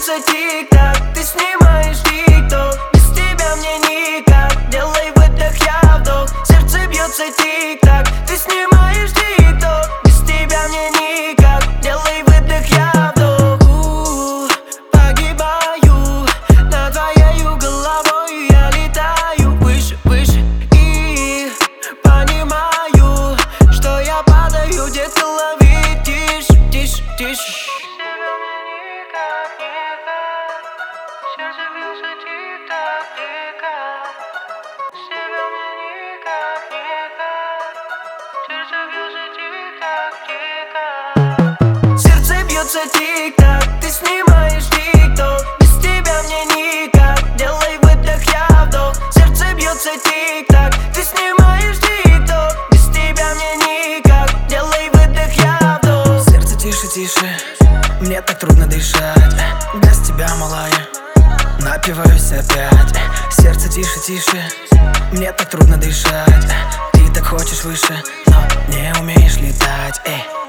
бьется тик-так, ты снимаешь тик-ток. Без тебя мне никак, делай выдох, я вдох. Сердце бьется тик-так, ты снимаешь тик-ток. Без тебя мне никак, делай выдох, я вдох. Погибаю над твоею головой, я летаю выше, выше. И понимаю, что я падаю, детка, лови тише, тише, тише. Сердце бьется тик-так, тик-так. Без тебя мне никак, никак. Сердце бьется тик-так, тик-так. Сердце бьется тик-так, ты снимаешь тик-ток. Без тебя мне никак, делай выдох, я вдох. Сердце бьется тик-так, ты снимаешь тик-ток. Без тебя мне никак, делай выдох, я вдох. Сердце тише, тише, мне так трудно дышать. Без тебя, малая, напиваюсь опять. Сердце тише, тише, мне так трудно дышать. Ты так хочешь выше, но не умеешь летать.